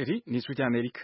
Eri ni Ijwi ry'Amerika.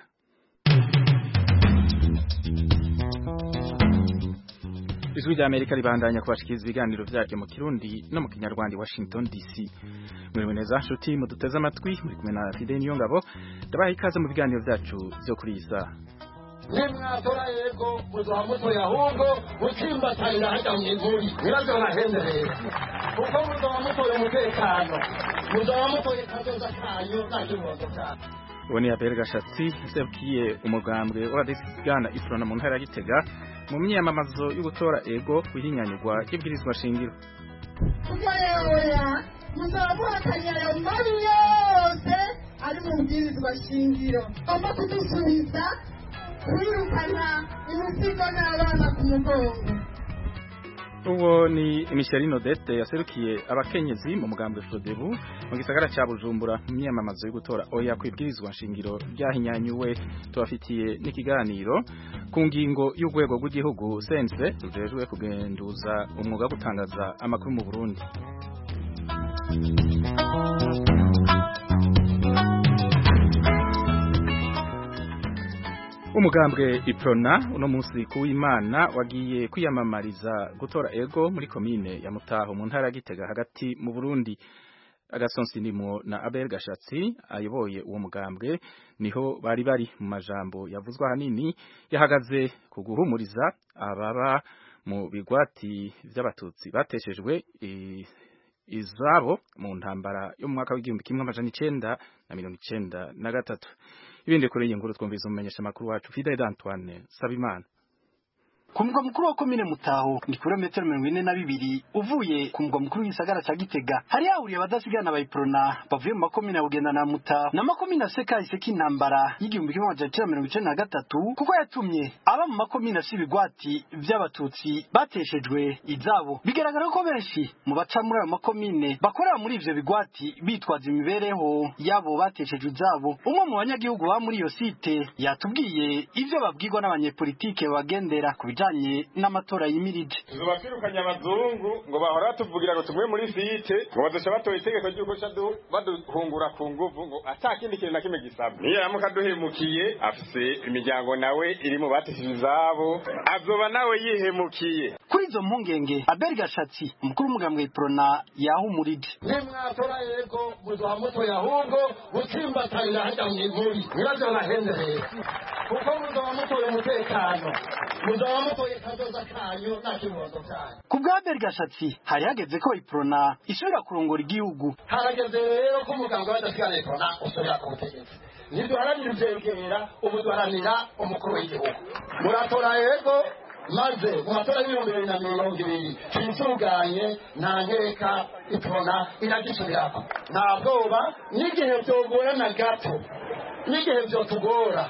Ijwi ry'Amerika ribandanya kubashikiriza ibiganiro vyaryo mu Kirundi no mu Kinyarwanda Washington DC. Muri neza nshuti muduteze amatwi muri kumwe na Fidel Niyongabo ndabaha ikaze mu biganiro vyacu vyo kuri iyi saha. Nimwatora yego muzohamuto yahungo mukimbatarira hajya mu ivuri biravyo nahenderera kuko muzohamuto umutekano muzohamuto kazoza kanyu nakibondo cyane. Ubu ni Abel Gashatsi serukiye umugambwe w'abadesigana Ifrona mu ntara ya Gitega mu myamamazo yo gutora ego kwihinyanyurwa y'ibwirizwa shingiro. Kugayoya muzamuhatanya ayo mabi yose ari mu bwirizwa shingiro agomba kudusubiza kwirukana imizigo n'abana ku mugongo. Uwo ni Michelino Dete yaserukiye abakenyezi mu mugambwe Frodebu mu gisagara ca Bujumbura mu myamamazo yo gutora oya kwibwirizwa nshingiro ryahinyanyuwe. Tubafitiye n'ikiganiro ku ngingo y'urwego rw'igihugu sense rujejwe kugenduza umwuga wo gutangaza amakuru mu Burundi. Umugambwe Iprona uno munsi kuw'Imana wagiye kwiyamamariza gutora ego muri komine ya Mutaho mu ntara ya Gitega hagati mu Burundi. Agasonsi ndimo na Abel Gashatsi ayoboye uwo mugambwe niho bari mu majambo yavuzwa hanini yahagaze kuguhumuriza ababa mu bigwati vy'abatutsi bateshejwe izabo mu ntambara yo mu mwaka w'igihumbi kimwe amajana 1993. Ibindi kuri iyi nkuru twumvise umumenyesha makuru wacu Fidel Antoine Sabimana. Ku mugwa mukuru wa komine Mutaho ni kilometero 42 uvuye ku mugwa mukuru w'isagara ca Gitega. Hari hahuriye abadasigana bayiprona bavuye mu makomine ya Bugenda na Mutaho na makomine aseka iseki intambara y'igihumbi kimwe amajana 1993 kuko yatumye aba mu makomine asibigwati vy'abatutsi bateshejwe izabo. Bigaragara ko benshi mu baca muri ayo makomine bakorera muri ivyo bigwati bitwaza imibereho yabo bateshejwe izabo. Umwe mu banyagihugu ba muri iyo site yatubwiye ivyo babwirwa n'abanyepolitike bagendera ku bijanye n'amatora yimirije. Zubakirukanye abazungu ngo bahora batuvugira ngo tumwe muri site ngo badusha batoye itegeko ry'uko baduhungura ku nguvu ngo atakindi kintu na kimwe gisabwa. Niyo yamuka duhemukiye afise imiryango nawe iri mu bateshije izabo azoba nawe yihemukiye. Kuri izo mpungenge Abel Gashatsi umukuru w'umugambwe Iprona yahumurije. Nimwatora yego muzohamuto yahungo mukimbatarira hajya mu ivuri biravyo nahenderera kuko muzohamuto umutekano muzohamutoye kazoza kanyu nakibondo cyane. Ku bwa Abel Gashatsi hari hageze ko Iprona isubira kurongora igihugu. Harageze rero ko umugambwe w'adasigana Iprona usubira ku butegetsi. Ntiduharanira ivyegera ubu duharanira umukuru w'igihugu. Muratora yego maze mu matora y'ibihumbi 2020 twisuganye nta nkeka Iprona iragisubirako. Nta bwoba n'igihe vyogora na gato n'igihe vyotugora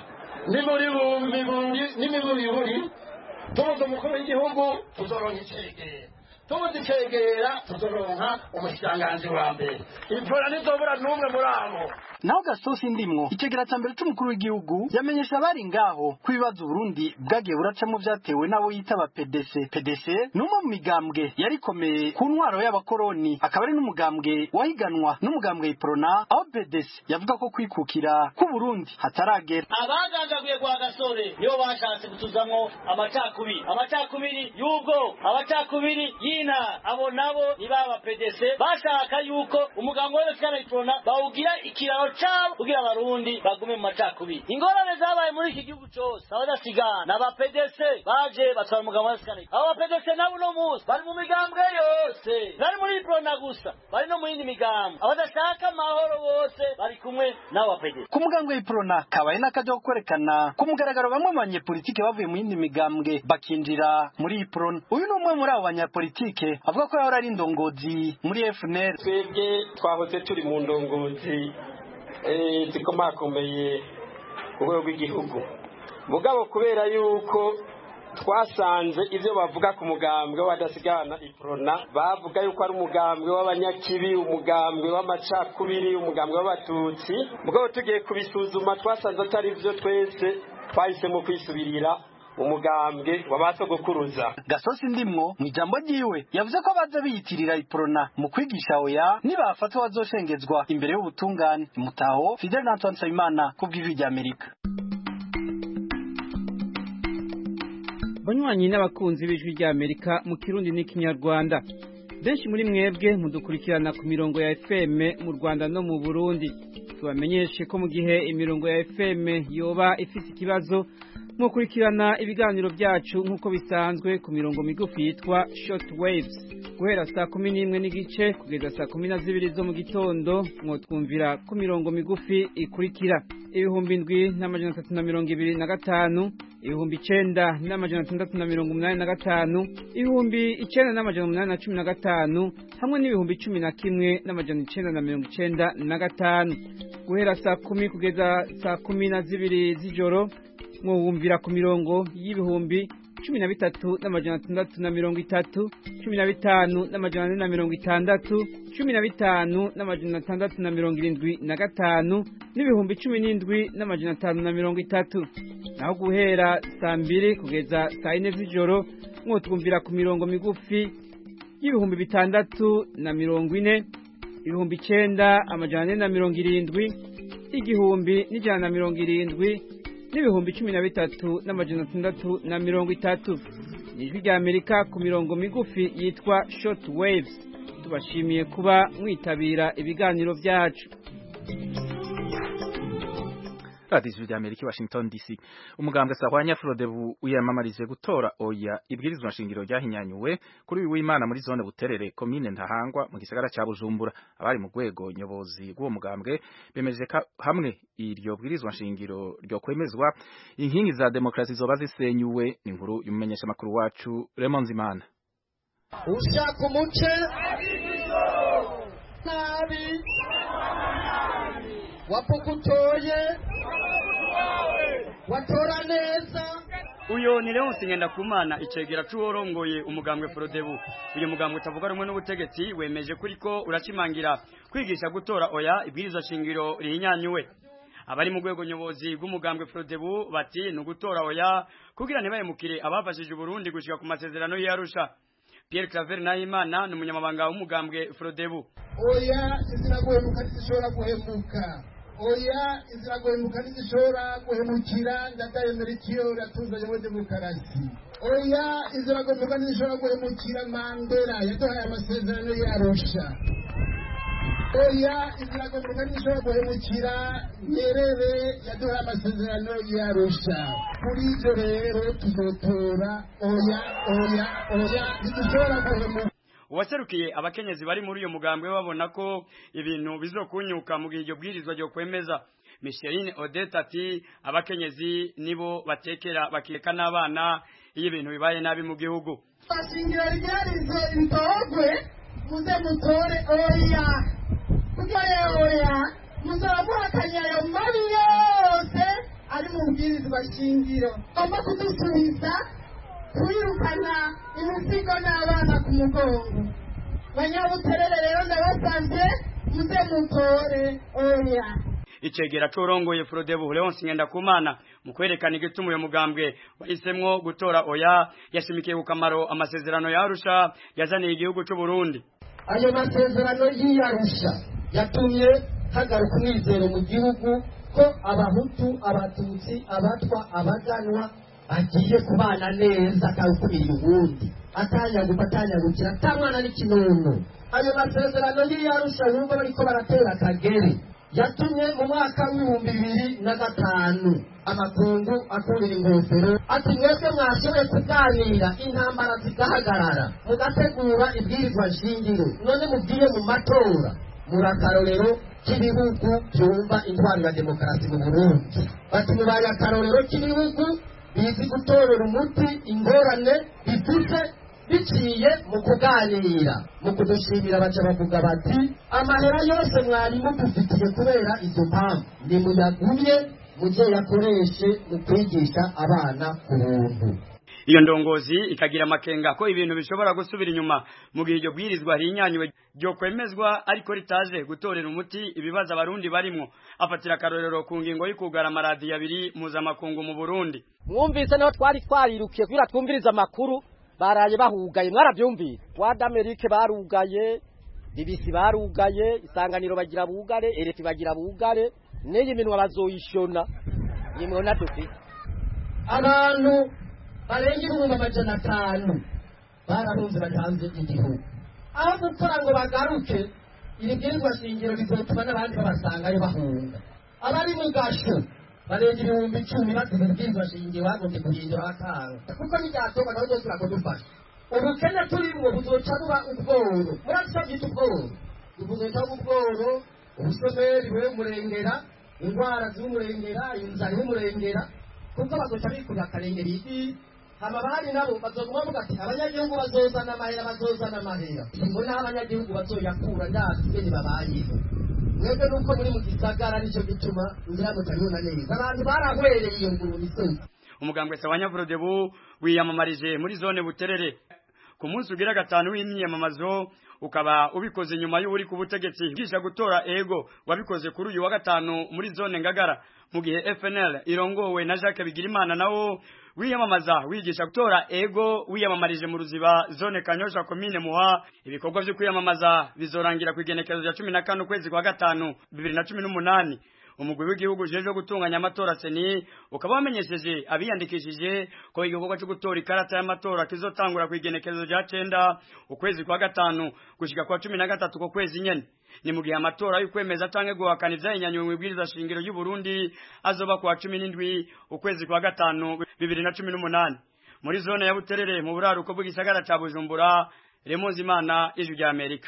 nimiburi tubuze umukuru w'igihugu tuzoronka icegera tubuze icegera tuzoronka umushikiranganji wa mbere. Iprona nizobura n'umwe muri abo. Naho Gasosi ndimwo icegera ca mbere c'umukuru w'igihugu yamenyesha abari ngaho ko ibibazo Burundi bwagiye buracamo vyatewe nabo yitaba PDC n'umwe mu migambwe yarikomeye ku ntwaro y'abakoroni akaba ari n'umugambwe wahiganwa n'umugambwe Iprona aho PDC yavuga ko kwikukira ku Burundi hataragera. Abagandaguye kwa Gasore nibo bashatse gutuzamwo amacakubiri y'ubwo amacakubiri yina abo nabo nibaba PDC bashaka yuko umugambwe w'abasikana Iprona bawugira ikiraro chao kugira abarundi bagume mu macakubiri. Ingorane zabaye muri iki gihugu cyose abadasigana n'aba PDC baje batwara umugambwe w'abasikana. Aba PDC nabo no muzi bari mu migambwe yose bari muri Iprona gusa bari no mu yindi migambwe abadashaka amahoro bose bari kumwe n'aba PDC. Ku mugambwe Iprona kabaye n'akaje kwerekana ku mugaragaro bamwe mu banyepolitike bavuye mu yindi migambwe bakinjira muri Iprona. Uyu ni umwe muri abo banyepolitike avuga ko yahora ari indongozi muri FNL. Twebwe twahoze turi mu ndongozi zikomakomeye urwego rw'igihugu mugabo kubera yuko twasanze ivyo bavuga ku mugambwe w'adasigana Iprona bavuga yuko ari umugambwe w'abanyakibi umugambwe w'amacakubiri umugambwe w'abatutsi mugabo tugiye kubisuzuma twasanze atari vyo twese twahisemo kwisubirira umugambwe wabasogokuruza. Gasosi Ndimwo mu ijambo ryiwe yavuze ko baza biyitirira iprona mu kwigisha oya nibafatwa bazoshengezwa imbere y'ubutungane. Mutaho Fidel Antoine Nsabimana ku bw'ijwi rya Amerika. Banywanyi n'abakunzi b'ijwi rya Amerika mu Kirundi n'ikinyarwanda, benshi muri mwebwe mudukurikirana ku mirongo ya FM mu Rwanda no mu Burundi. Tubamenyeshe ko mu gihe imirongo ya FM yoba ifite ikibazo, mukurikirana ibiganiro byacu nk'uko bisanzwe ku mirongo migufi yitwa short waves guhera saa 11 n'igice kugeza saa 12 zo mu gitondo. Mwotwumvira ku mirongo migufi ikurikira: 7,325, 9,685, 9,815 hamwe n'11,995 guhera saa 10 kugeza saa 12 z'ijoro. Mwumvira ku mirongo y'ibihumbi 13,630, 15,460, 15,675 n'ibihumbi 17,530. Naho guhera saa 2 kugeza saa 4 z'ijoro mwotwumvira ku mirongo migufi y'ibihumbi 640, ibihumbi 9,470, igihumbi 170 n'ibihumbi 13,630. Ijwi rya Amerika ku mirongo migufi yitwa short waves. Tubashimiye kuba mwitabira ibiganiro byacu. Radio ya Amerika Washington DC. Umugambwe Sahwanya Frodebu uyamamarize gutora oya ibwirizwa nshingiro ryahinyanyuwe kuri w'Imana muri zone Buterere komine Ntahangwa mu gisagara ca Bujumbura. Abari mu rwego nyobozi rw'uwo mugambwe bemeje hamwe iryo bwirizwa nshingiro ryo kwemezwa inkingi za demokrasi zoba zisenyuwe. Inkuru y'umumenyesha makuru wacu Raymond Zimana. Ushaka umuce nabi wapukutoye watora neza. Uyo ni Leonce Ngendakumana icegera c'uworongoye umugambwe Frodebu. Uyu mugambwe utavuga rumwe n'ubutegetsi wemeje kuriko uracimangira kwigisha gutora oya ibwirizwa shingiro rihinyanyuwe. Abari mu rwego nyobozi rw'umugambwe Frodebu bati no gutora oya kugira ntibahemukire abafashije Burundi gushika ku masezerano y'Arusha. Pierre Claver Nahimana ni umunyamabanga w'umugambwe Frodebu. Oya iziraguhemuka zishobora guhemuka. Oya iziraguhemuka zishobora guhemukira ndadaye Melchior yatuzanye muri demokarasi. Oya iziraguhemuka zishobora guhemukira Mandela yaduhaye amasezerano y'Arusha. Oya iziraguhemuka zishobora guhemukira Nyerere yaduhaye amasezerano y'Arusha. Kuri ibyo rero tuzotora oya ntizishobora guhemuka. Uwaserukiye abakenyezi bari muri uyo mugambwe babona ko ibintu bizokunyuka mu gihe iryo bwirizwa ryo kwemeza. Micheline Odette ati abakenyezi nibo batekera bakireka n'abana iyo ibintu bibaye nabi mu gihugu. Bashingiro ryarize ibitogwe muze mutore oya kugira oya muzabuhakanya ayo mabi yose ari mu bwirizwa shingiro agomba kudusubiza kwirukana imizigo n'abana ku mugongo. Banyabuterere rero ndabasabye muze mutore oya. Icegera c'urongoye Frodebu Leonce Ngendakumana mu kwerekana igituma uyo mugambwe wahisemwo gutora oya yashimikiye ku kamaro amasezerano y'Arusha yazaniye igihugu c'u Burundi. Ayo masezerano y'Arusha yatumye hagaruka umwizero mu gihugu ko abahutu, abatutsi, abatwa, abaganwa agiye kubana neza akawukumira ubundi atanyagukira atamwana n'ikinono. Ayo masezerano y'Arusha yumva bariko baratera Kagere yatumye mu mwaka w'2005 amakungu akurira ingofero ati mwese mwashoboye kuganira intambara zigahagarara mugategura ibwirizwa nshingiro none mugiye mu matora murakarorero k'ibihugu byumva intwaro ya demokarasi mu Burundi. Bati mubaye akarorero k'ibihugu bizi gutorera umuti ingorane bifite biciye mu kuganira. Mu kudushimira baca bavuga bati amahera yose mwari mudufitiye kubera izo mpamvu nimuyagumye mujye yakoreshe mu kwigisha abana ku buntu. iyo ndongozi ikagira amakenga ko ibintu bishobora gusubira inyuma mu gihe iryo bwirizwa rihinyanywe ryo kwemezwa ariko ritaje gutorera umuti ibibazo abarundi barimo. Afatira akarorero ku ngingo y'ukugara amaradiyo abiri mpuzamakungu mu Burundi. Mwumvise naho twarirukiye kugira twumviriza amakuru baraye bahugaye, mwarabyumvise. Wad America barugaye, BBC barugaye, Isanganiro bagira bugare, RFI bagira bugare, neye minwa bazoyishona. Yemwe na dufite abantu barenga 500 barahunze batanze igihugu. Aho gukora ngo bagaruke iri bwirizwa shingiro bizotuma n'abandi babasanga ari bahunga. Abari mu gasho barenga 10,000 bazize bwirizwa shingiro bagombye guhindura akanga. Kuko n'icyatoka naho cyose turakudufasha. Ubukene turimo buzoca buba ubworo. Murasabye ubworo. Buzoca ubworo, ubusomeri bw'umurengera, indwara z'umurengera, inzara y'umurengera. Kuko bazoca bikura akarengera iki ababari nabo bazoguma vuga ati abanyagihugu bazozana amahera ngo naho abanyagihugu bazoyakura ndazi babayeho. Mwebwe nuko muri mu gisagara nicyo gituma ngira mutabibona neza abantu barahwereye iyo nguru misozi. Umugambwe Sawanya Frodebu wiyamamarije muri zone Buterere ku munsi ugira gatanu w'imyiyamamazo ukaba ubikoze nyuma y'uri ku butegetsi gisha gutora ego wabikoze kuri uyu wa gatanu muri zone Ngagara mu gihe FNL irongowe na Jacques Bigirimana nawo wiyamamaza wigisha gutora ego wiyamamarije mu Ruziba zone Kanyosha commune Muha. Ibikorwa byo kwiyamamaza bizorangira ku igenekerezo rya 14 kwezi kwa gatanu 2018. Umugwi w'igihugu jeje gutunganya amatora seni ukaba wamenyesheje abiyandikishije ko igikorwa cyo gutora ikarata y'amatora kizotangura ku igenekerezo rya 9 ukwezi kwa gatanu gushika kwa 13 ko kwezi nyene. Ni mu gihe amatora y'ukwemeza canke guhakana ivyanyanywe mu bwiriza shingiro y'u Burundi azoba kwa 17 ukwezi kwa gatanu 2018 muri zone ya Buterere mu buraruko bw'igisagara ca Bujumbura. Remonzimana, Ijwi rya Amerika.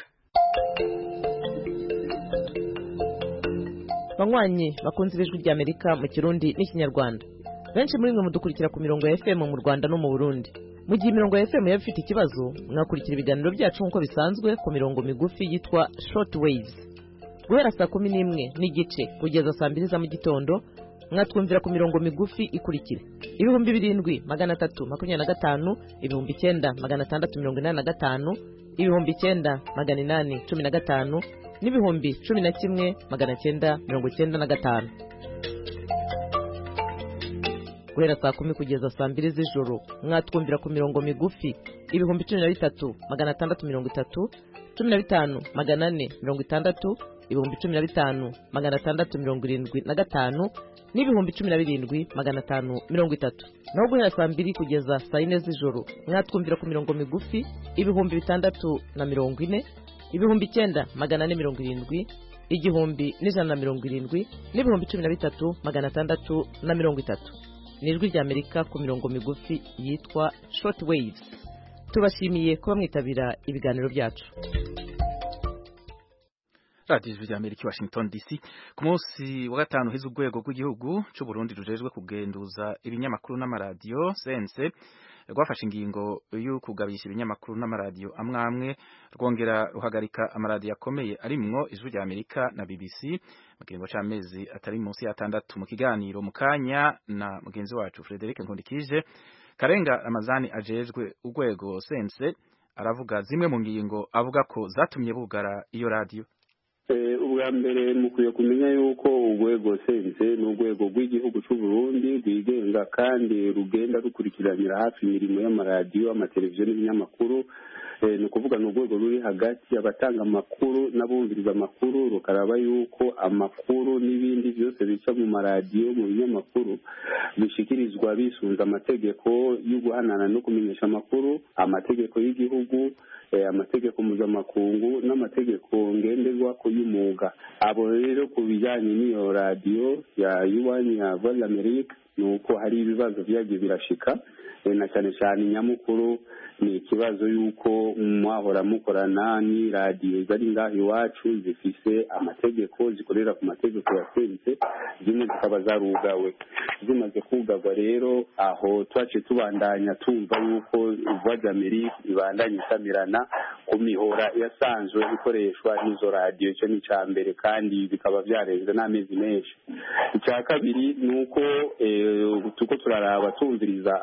Banywanyi bakunze Ijwi rya Amerika mu Kirundi n'Ikinyarwanda. Benshi muri mwe mudukurikira ku mirongo ya FM mu Rwanda no mu Burundi. Mu gihe mirongo ya FM yafite ikibazo, mwakurikira ibiganiro byacu nkuko bisanzwe ku mirongo migufi yitwa short waves. Guhera saa 11 n'igice kugeza saa 2 za mu gitondo, mwatwumvira ku mirongo migufi ikurikira: 7325, 9685, 9815, n'ibihumbi 11,995. Guhera saa 10 kugeza saa 2 z'ijoro mwatwumvira ku mirongo migufi 13,630, 15,460, 15,675, n'ibihumbi 17,530. Naho guhera saa 2 kugeza saa 4 z'ijoro mwatwumvira ku mirongo migufi 640, ibihumbi 9,470, igihumbi 170, n'ibihumbi 13,630. Nijwi rya Amerika ku mirongo migufi yitwa short waves. Tubashimiye kuba mwitabira ibiganiro byacu. Radio Ijwi rya Amerika, Washington DC. Ku munsi wa gatanu heze urwego rw'igihugu cy'u Burundi rujejwe kugenduza ibinyamakuru n'amaradiyo sense rwafashe ingingo y'ukugabisha ibinyamakuru n'amaradiyo amwe rwongera ruhagarika amaradiyo akomeye arimwo Ijwi rya Amerika na BBC mu kiringo c'amezi atari munsi ya 6. Mu kiganiro mu kanya na mugenzi wacu Frederic Nkundikije, Karenga Ramazani ajejwe urwego sense aravuga zimwe mu ngingo avuga ko zatumye bugara iyo radio. Ubwa mbere mukwiye kumenya yuko urwego sense n'urwego rw'igihugu cy'u Burundi rwigenga kandi rugenda rukurikiranira hafi imirimo y'amaradiyo, amateleviziyo n'ibinyamakuru. Ni ukuvuga ni urwego ruri hagati abatanga amakuru n'abumviriza amakuru, rukaraba yuko amakuru n'ibindi byose bica mu maradiyo mu binyamakuru bishikirizwa bisunze amategeko yo guhanana no kumenyesha amakuru, amategeko y'igihugu, amategeko mpuzamakungu n'amategeko ngenderwa ko y'umwuga. Abo rero ku bijyanye n'iyo radiyo ya yuwani ya Voix d'Amerique ni uko hari ibibazo byagiye birashika, na cyane cyane nyamukuru ni ikibazo yuko mwahora mukorana ni radiyo zari ngaho iwacu zifise amategeko zikorera ku mategeko ya sense, zimwe zikaba zarugawe. Zimaze kugagwa rero aho twace tubandanya tumva yuko Voix d'Amerique ibandanya isamirana ku mihora yasanzwe ikoreshwa n'izo radiyo. Icyo ni icya mbere kandi bikaba byarenze n'amezi menshi. Icya kabiri ni uko tuko turaraba tumviriza amakuru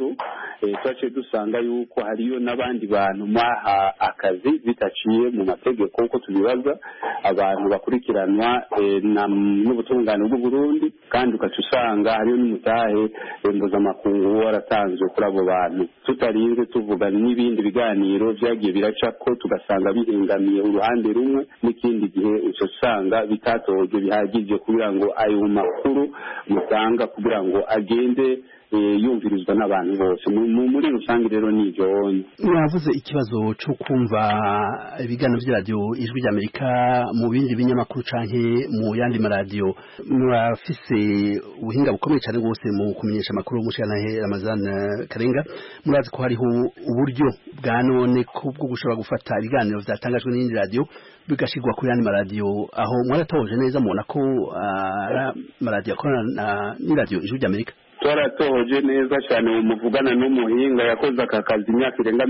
makuru twaciye dusanga yuko hariyo n'abandi bantu mwaha akazi bitaciye mu mategeko uko tubibaza abantu bakurikiranwa n'ubutungane bw'u Burundi kandi ugaca usanga hariyo n'umutahe mpuzamakungu waratanzwe kuri abo bantu tutarinze tuvuga n'ibindi biganiro byagiye biracako tugasanga bihingamiye uruhande rumwe n'ikindi gihe uca usanga bitatoje bihagije kugira ngo ayo makuru mutanga kugira ngo agende yumvirizwa n'abantu bose muri rusange rero nivyo mwavuze ikibazo cyo kumva ibiganiro by'iradiyo ijwi ry'Amerika mu bindi binyamakuru canke mu yandi maradiyo mwafise ubuhinga bukomeye cyane rwose mu kumenyesha amakuru mushanahe Ramazan Karenga murazi ko hariho uburyo bwa none bwo gushobora gufata ibiganiro byatangajwe n'indi radio bigashirwa kuri yandi maradiyo aho mwaratoje neza mubona ko maradiyo akorana n'iradiyo ijwi ry'Amerika twaratoje neza cyane umuvugana n'umuhinga yakoze aka kazi imyaka irenga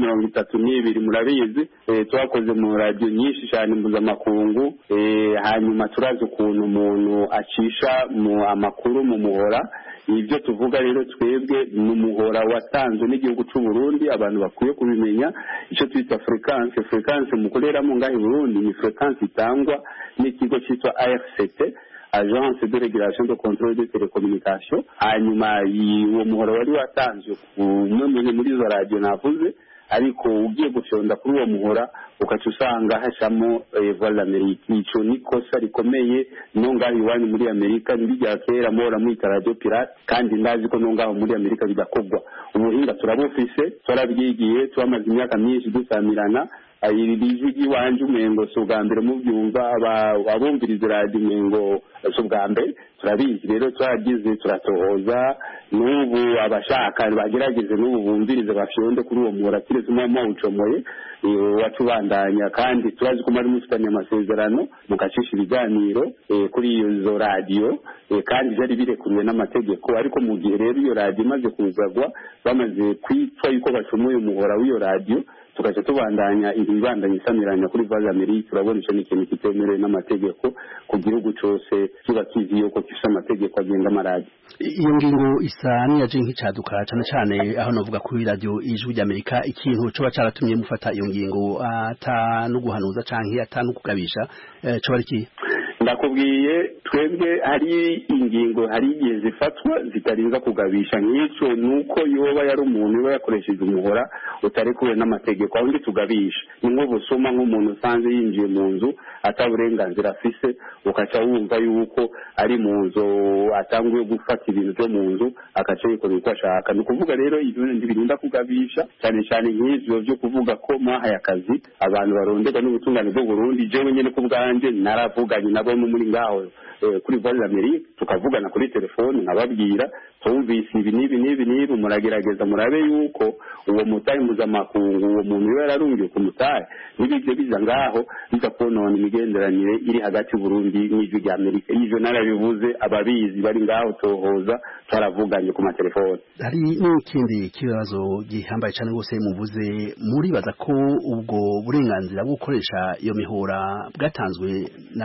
32 murabizi twakoze mu radio nyinshi cyane mpuzamakungu hanyuma turazi ukuntu umuntu acisha mu amakuru mu muhora ibyo tuvuga rero twebwe n'umuhora watanzwe n'igihugu cy'u Burundi abantu bakwiye kubimenya icyo twita frequence mukoreramo ngaho i Burundi ni frequence itangwa n'ikigo cyitwa ARCT Agence de Régulation de Contrôle des Télécommunications hanyuma uwo muhora wari watanzwe muri izo radio navuze ariko ugiye gufyonda kuri uwo muhora ukaca usanga hashamo voix d'Amérique ico ni kosa rikomeye no ngaho iwanyu muri Amerika ndijya kera mora muri radio pirate kandi ndazi ko no ngaho muri Amerika bidakogwa ubuhinga turabufise turabyigiye twamaze imyaka myinshi dusamirana iri bijiji wanje umengo so bwambere mu byumva abumviriza radio umengo so bwambere turabizi rero twagize turatohoza n'ubu abashaka bagerageze n'ubu bumviriza bafyonde kuri uwo muratire tumamo ucomoye watubandanya kandi turazi ko mari mufitanye amasezerano mugacisha ibiganiro kuri iyo radio kandi byari birekuriwe n'amategeko ariko mu gihe rero iyo radio imaze kuzagwa bamaze kwitwa yuko bacomoye umuhora w'iyo radio tukaje tubandanya ibibandanye isamiranya kuri Voix d'Amérique turabona ico ni ikintu kitemerewe n'amategeko ku gihugu cose kiba kizi yuko gifite amategeko agenga amaradiyo iyo ngingo isa niyaje nk'icaduka cyane cyane aho navuga kuri radio ijwi ry'Amerika ikintu cyo bacaratumye mufata iyo ngingo ata no guhanuza canke ata no kugabisha cyo bari ki ndakubwiye twebwe hari ingingo hari igihe zifatwa zitarinza kugabisha nk'icyo nuko yoba yari umuntu we yakoresheje umuhora utarekuwe n'amategeko aho ndi tugabisha ni nko busoma nk'umuntu usanze yinjiye mu nzu ataburenganzira afise ukaca wumva yuko ari mu nzu atanguye gufata ibintu byo mu nzu akaca yikora uko ashaka ni ukuvuga rero ibyo birinda kugabisha cyane cyane nk'ivyo byo kuvuga ko mwahaye akazi abantu baronderwa n'ubutungane bw'u Burundi jewe nyene ku bwanje naravuganye nabo muri ngaho kuri Voix d'Amérique tukavugana kuri telefone nkababwira tumvise ibi nibi muragerageza murabe yuko uwo mutahe mpuzamakungu uwo muntu we yararungiye ku mutahe n'ibyo biza ngaho biza konona imigenderanire iri hagati y'u Burundi n'ijwi rya Amerika ivyo narabivuze ababizi bari ngaho tohoza twaravuganye ku matelefone hari n'ikindi kibazo gihambaye cyane gose muvuze muribaza ko ubwo burenganzira bwo gukoresha iyo mihora bwatanzwe na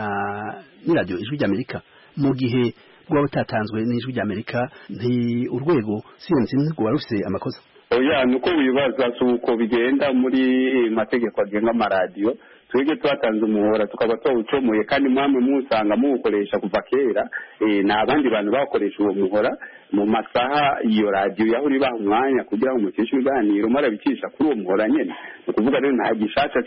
radio ijwi ry'Amerika mu gihe bwa butatanzwe n'ijwi ry'Amerika nti urwego CNC ngo rufise amakosa oya nuko wibaza suko bigenda muri mategeko agenga amaradiyo twege twatanze umuhora tukaba twawucomoye kandi mwamwe musanga muwukoresha kuva kera n'abandi bantu bakoresha uwo muhora mu masaha iyo radio yahuri baha umwanya kugira ngo mucishe ibiganiro marabicisha kuri uwo muhora nyene ni kuvuga rero nta gishasha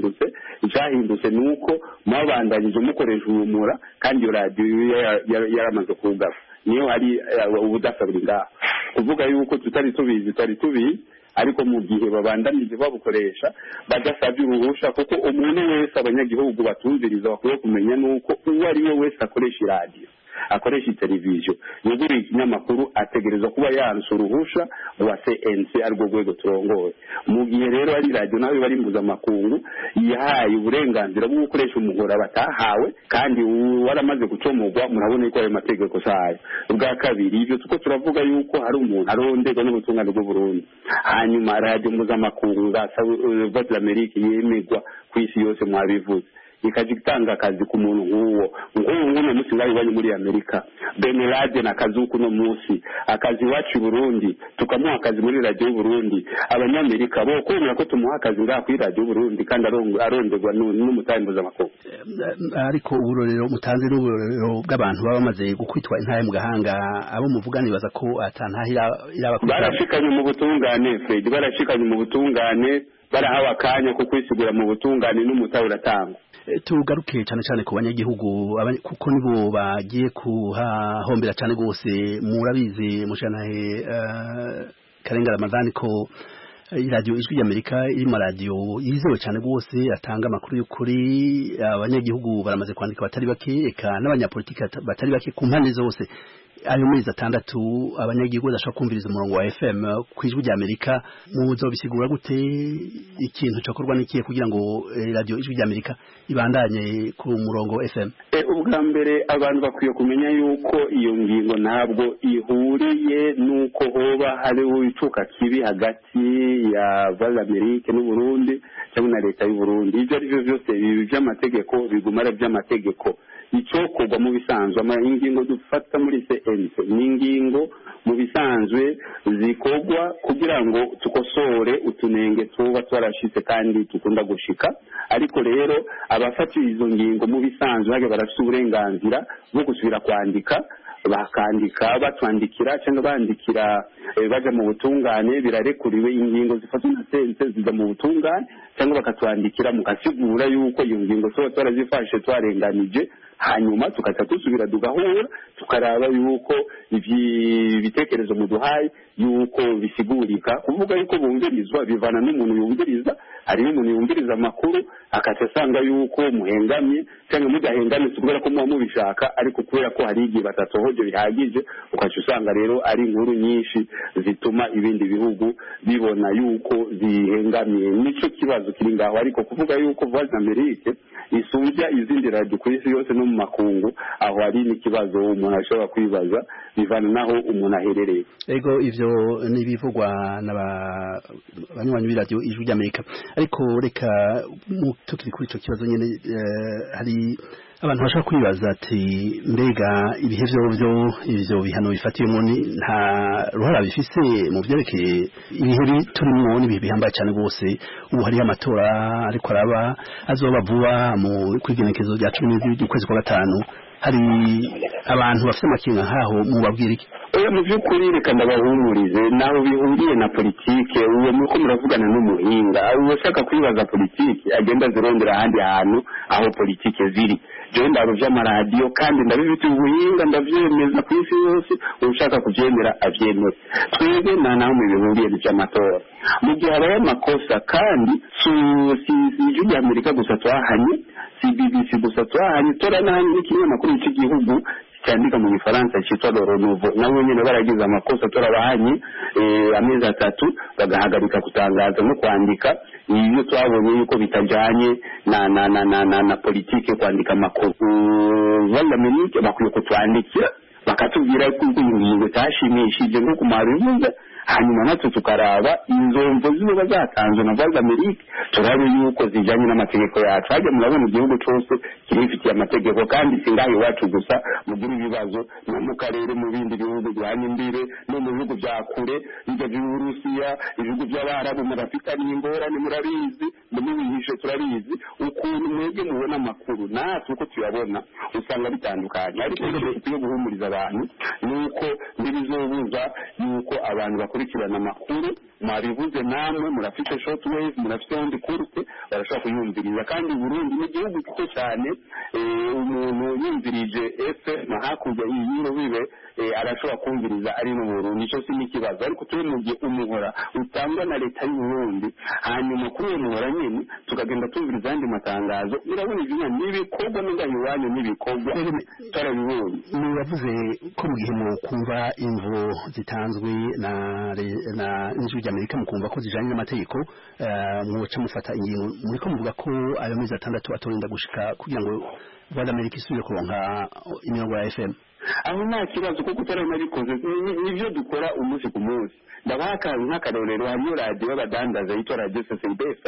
cyahindutse nuko mwabandanyije mukoresha uwo muhora kandi iyo radio yaramaze kugaba niyo hari ubudasa buri ngaho kuvuga yuko tutari tubizi ariko mu gihe babandanije babukoresha badasabye uruhusha kuko umuntu wese abanyagihugu batumviriza bakwiye kumenya nuko uwo ari we wese akoresha iradiyo akoresha televiziyo yuguriye ikinyamakuru ategerezwa kuba yanse uruhusha rwa CNC arwo rwego turongoye mu gihe rero ari radio nawe bari mpuzamakungu yahaye uburenganzira bwo gukoresha umuhora batahawe kandi waramaze gucomogwa murabona ko ayo mategeko sayo ubwa kabiri ibyo tuko turavuga yuko hari umuntu aronderwa n'ubutungane bw'u Burundi hanyuma radio mpuzamakungu za Voix d'Amérique yemegwa ku isi yose mwabivuze ikaje gutanga akazi ku muntu nk'uwo musingayi wanyu muri Amerika Benelade na Kazuku no musi akazi wacu Burundi tukamuha akazi muri radio Burundi abanyamerika bo kwemera ko tumuha akazi ngaha kuri radio Burundi kandi aronderwa n'umutambuza makoko ariko uburorero mutanze n'uburorero bw'abantu baba bamaze gukwitwa intahe mu gahanga abo muvugani baza ko atantahira barashikanye mu butungane Fred barashikanye mu butungane barahawe akanya ko kwisigura mu butungane n'umutahe uratangwa tugaruke cyane cyane ku banyagihugu kuko nibo bagiye kuhahombera cyane gose murabizi mushanahe Karenga Ramadhani ko radio Ijwi ry'Amerika iri mu radio yizewe cyane gose atanga amakuru y'ukuri abanyagihugu baramaze kwandika batari bake eka n'abanyapolitiki batari bake ku mpande zose ayo mezi 6 abanyagihugu bashaka kumviriza umurongo wa FM ku Ijwi ry'Amerika muzobisigura gute ikintu cyakorwa n'ikiye kugira ngo radio Ijwi ry'Amerika ibandanye ku murongo FM ubwa mbere abantu bakwiye kumenya yuko iyo ngingo ntabwo ihuriye nuko hoba hariho icuka kibi hagati ya Amerika n'u Burundi cyangwa na leta y'u Burundi ibyo ari byo byose bibi by'amategeko bigumara by'amategeko icokorwa mu bisanzwe ingingo dufata muri CNC n'ingingo mu bisanzwe zikorwa kugira ngo tukosore utunenge tuba twarashitse kandi tukunda gushika ariko rero abafatiye izo ngingo mu bisanzwe bage barafite uburenganzira bwo gusubira kwandika bakandika batwandikira cyangwa bandikira baje mu butungane birarekuriwe ingingo zifatwa na CNC ziza mu butungane cyangwa bakatwandikira mukasigura yuko iyo ngingo so twarazifashe twarenganije hanyuma tukaca tusubira tugahura tukaraba yuko ibitekerezo muduhaye yuko bisigurika kuvuga yuko bumvirizwa bivana n'umuntu yumviriza hari umuntu yumviriza amakuru akasanga yuko muhengamye cyangwa mudahengamye kubera ko muba mubishaka ariko kubera ko hari igihe batatohoje bihagije ukaca usanga rero ari inkuru nyinshi zituma ibindi bihugu bibona yuko zihengamye nico kibazo kiri ngaho ariko kuvuga yuko Voix d'Amerique isubya izindi radio ku isi yose no mu makungu aho ari n'ikibazo umuntu ashobora kwibaza bivana naho umuntu aherereye ego ivyo nibivugwa n'abanywanyi b'iradio Ijwi ry'Amerika ariko reka tukiri kuri ico kibazo nyene hari abantu bashaka kwibaza ati mbega ibihe ivyo bihano bifatiyemo nta ruhara bifise mu vyerekeye ibihe turimo n'ibihe bihambaye cyane bose ubu hari amatora ariko araba azoba vuba mu kwigenekezo rya 12 y'ukwezi kwa gatanu hari abantu bafite amakinga nkaho mubabwira iki mu by'ukuri reka ndabahumurize naho bihuriye na politike uwo muko muravugana n'umuhinga ushaka kwibaza politike agenda zirondera ahandi hantu aho politike ziri jewe ndaruvya amaradiyo kandi ndabifite ubuhinga ndavyemeza ku isi yose ushaka kuvyemera avyemeza twebwe naho mu bihuriye by'amatora mu gihe habaye amakosa kandi si Ijwi ry'Amerika gusa twahanye si BBC gusa twahanye toranahanye n'ikinyamakuru cy'igihugu cyandika mu Gifaransa cyitwa Le Renouveau nabo nyene baragize amakosa torabahanye amezi 3 bagahagarika kutangaza no kwandika iyo twabonye yuko bitajanye na politike kwandika amakuru Amerika bakwiye kutwandikira bakatubwira ko ingingo tashimishije nko kumariza hanyuma natwe tukaraba inzomvo ziba zatanzwe na Voix d'Amerique turabe yuko zijanye n'amategeko yacu hajya murabona igihugu cyose kirifitiye amategeko kandi singahe iwacu gusa mugira ibibazo no mu karere mu bindi bihugu byanye imbere no mu bihugu bya kure ibyo by'Uburusiya ibihugu by'Abarabu murafitanye ingorane murabizi mubihishe turabizi ukuntu mwebwe mubona amakuru natwe uko tuyabona usanga bitandukanye ariko cyo guhumuriza abantu nuko ntibizobuza yuko abantu bakurikirana amakuru mwabivuze namwe murafite shortwave murafite undi kurute barashaka kuyumviriza kandi Burundi ni igihugu gito cyane umuntu yumvirije FM hakurya y'iro bibe arashobora kumviriza ari no Burundi cyo si n'ikibazo ariko turi mu gihe umuhora utangwa na leta y'u Burundi hanyuma kuri uwo muhora nyine tukagenda tumviriza andi matangazo urabona ibyo n'ibikorwa n'ingahe wanyu n'ibikorwa tarabibonye muravuze ko mu gihe mu kumva imvo zitanzwe na Ijwi ry'Amerika mukumva ko zijanye n'amategeko muca mufata ingingo muriko muvuga ko ayo mezi 6 atorinda gushika kugira ngo Voix d'America isubire kuronka imirongo ya FM aho nta kibazo kuko utarabikoze nivyo dukora umunsi ku munsi ndabaka nk'akarorero hariyo radio y'abadandaza yitwa Radio CCB FM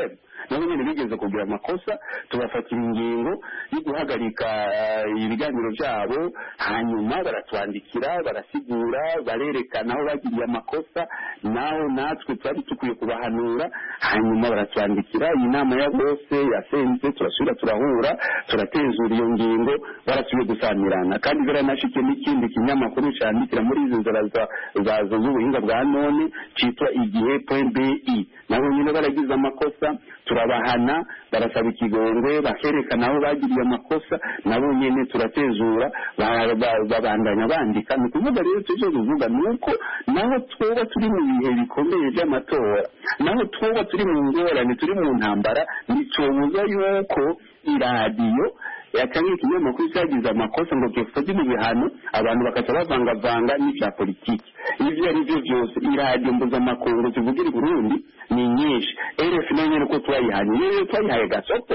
nabo nyene bigeze kugira amakosa tubafatira ingingo yo guhagarika ibiganiro byabo hanyuma baratwandikira barasigura barerekana aho bagiriye amakosa naho natwe twari tukwiye kubahanura hanyuma baratwandikira iyi nama ya bose yasenze turasubira turahura turatezura iyo ngingo barasubiye gusamirana kandi biranashike n'ikindi kinyamakuru candikira muri izi nzira zazo z'ubuhinga bwa none citwa igihe.bi nabo nyine baragize amakosa turabahana barasaba ikigongwe bakerekana aho bagiriye amakosa nabo nyene turatezura babandanya bandika ni kuvuga rero tuje kuvuga nuko naho twoba turi mu bihe bikomeye by'amatora naho twoba turi mu ngorane turi mu ntambara nicobuza yuko iradiyo yatangiye ikinyamakuru cyagize amakosa ngo gifate mu bihano abantu bakaca bavangavanga n'ibya politiki ibyo ari byo byose iradiyo mpuzamakungu tuvugira i Burundi ni nyinshi RFI nayo nyene ko twayihaye gasopo.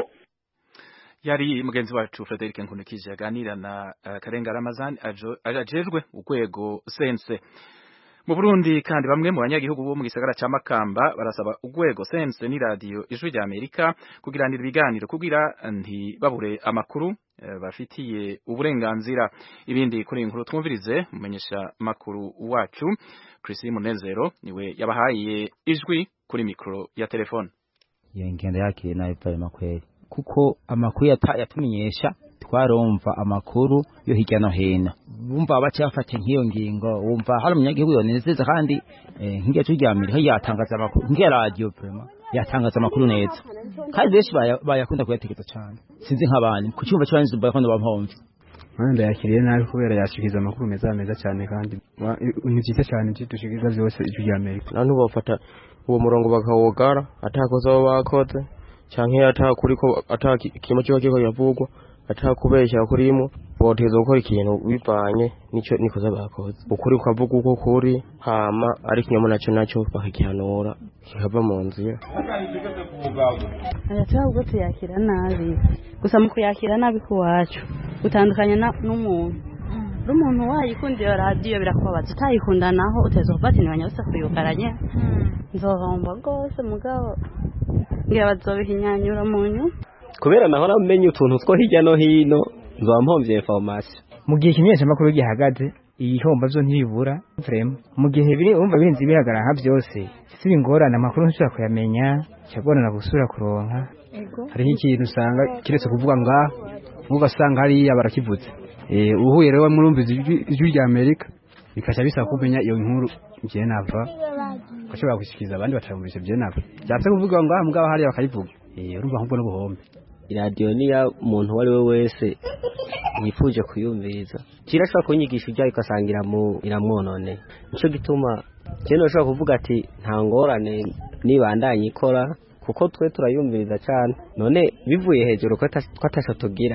Yari mugenzi wacu Frederic Nkunikije yaganira na Karenga Ramazani ajejwe urwego sense mu Burundi. Kandi bamwe mu banyagihugu bo mu gisagara ca Makamba barasaba urwego sense ni radio Ijwi rya Amerika kugiranira ibiganiro kugira ntibabure amakuru bafitiye uburenganzira. Ibindi kuri inkuru twumvirize mumenyesha makuru wacu Christine Munezero niwe yabahaye ijwi kuri mikro ya telefone. Yengenda yake na ipaye makweli kuko amakuru yatumenyesha twarumva amakuru yo hirya no hino bumva bacafata nk'iyo ngingo wumva hari umunyagihugu yonezeza kandi nk'igihe turyamira yatangaza amakuru nk'iya radio prema yatangaza amakuru neza kandi benshi bayakunda kuyategeka cyane sinzi nk'abandi ku cyumba cy'abanzi bakunda bampomvye Manda yakiriye nabi kubera yashikiza amakuru meza cyane kandi ni byiza cyane byidushikiza byose Ijwi rya Amerika. Nantu bafata uwo murongo bakawogara atakoze abo bakoze canke atakuriko atakimo cyo yavugwa atakubeshya kurimo boteza gukora ikintu bivanye nico nikoza bakoze ukuri kwavuga uko kuri hama ari kinyamo naco bakagihanura kikava mu nzira. Ubwo tuyakira nabi gusa mu kuyakira nabi kuwacu utandukanye n'umuntu umuntu wayikundira radio birakubabaza utayikunda naho uteza kubati nibanya bose kuyugaranye nzohomba gose mugabo ngira bazobihinyanyura munyu kubera nahora menye utuntu two hirya no hino nzampombye information mu gihe kimenyesha makuru gihagaze ihomba byo ntibibura vraiment mu gihe biri umva birinzi bihagarara nka byose sibi ngorana makuru nshaka kuyamenya cyagorana gusura kuronka hari ikintu usanga kiretse kuvuga ugasanga hari abarakivutse uhuye rero murumviza Ijwi rya Amerika bikasha bisaba kumenya iyo nkuru ngiye nava bashobora gushikiriza abandi batamubise bye nava byatse kuvuga mugabo hari bakayivuga urumva ahubwo no buhombe. Radio ni ya muntu wari we wese yifuje kuyumviriza kirashobora kunyigisha ujya ikasangira mu iramwonone nico gituma cyene ushobora kuvuga ati nta ngorane nibandanye ikora kuko twe turayumviriza cyane none bivuye hejuru ko atasho tugira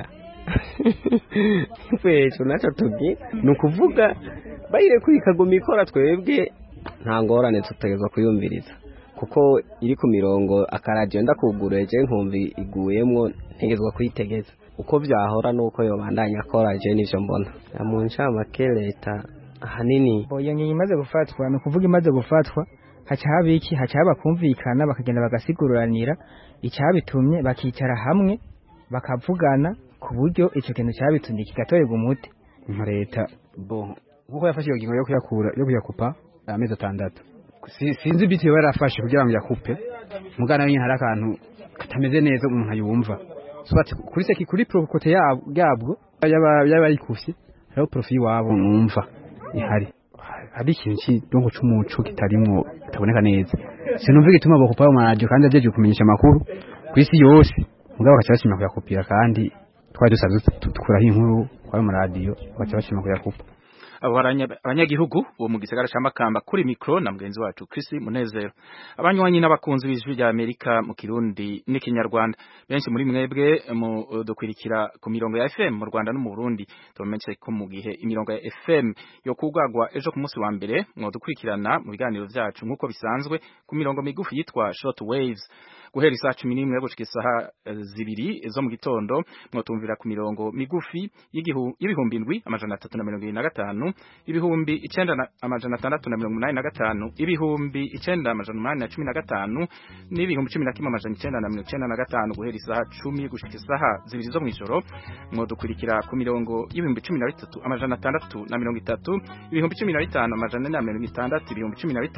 bivuye hejuru naco tugira nukuvuga bayire kwikaguma ikora twebwe nta ngorane tutegezwa kuyumviriza kuko iri ku mirongo akaradio ndakugureje nkumvi iguyemwo ntegezwa kuyitegeza uko byahora nuko yobandanya akora je nivyo mbona mu ncamake leta ahanini boye imaze gufatwa no kuvuga imaze gufatwa haca habiki haca bakumvikana bakagenda bagasigururanira icyabitumye bakicara hamwe bakavugana ku buryo ico kintu cyabitumye kigatorerwa umuti nka leta nkuko yafashe iyo ngingo yo kuyakupa amezi 6 sinzi biti barafashe kugira ngo yakupe mugana nyine hari akantu katameze neza umuntu ayumva sobati kuri seki kuri prokote yabwo yabayikufye rero profil wabo numva ihari hari ikintu cy'idongo c'umuco kitarimwo kitaboneka neza sinumva gituma bakupa mu radio kandi ajeje kumenyesha amakuru kwisi yose mugabo bakacashima kuyakupira kandi twari dusanzwe tukuraho inkuru kwa mu radio bakacashima kuyakupa. Abanyagihugu bo mu gisagara ca Makamba kuri mikro na mugenzi wacu Chris Munezero. Abanywanyi n'abakunzi b'Ijwi rya Amerika mu Kirundi n'ikinyarwanda benshi muri mwebwe mu dukwirikira ku mirongo ya FM mu Rwanda no mu Burundi tumenyesha ko mu gihe imirongo ya FM yo kugagwa ejo ku munsi wa mbere mwo dukwirikirana mu biganiro byacu nkuko bisanzwe ku mirongo migufi yitwa short waves guhera isaha 11 gushika isaha 2 zo mu gitondo mwotumvira ku mirongo migufi y'ibihumbi 7,375 ibihumbi 9,685 ibihumbi 9,815 n'ibihumbi 11,995 guhera isaha 10 gushika isaha 2 zo mu ijoro mwodukurikira ku mirongo y'ibihumbi 13,630 ibihumbi 15,460 ibihumbi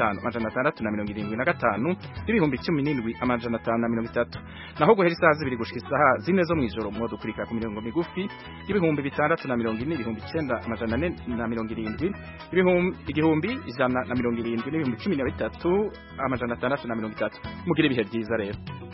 15,675 ibihumbi 17,530 naho guhera isaha 2 gushika isaha 4 zo mu ijoro mwodukurikira ku mirongo migufi y'ibihumbi 640 ibihumbi 9,470 igihumbi 170 n'ibihumbi 13,630 mugira ibihe byiza rero.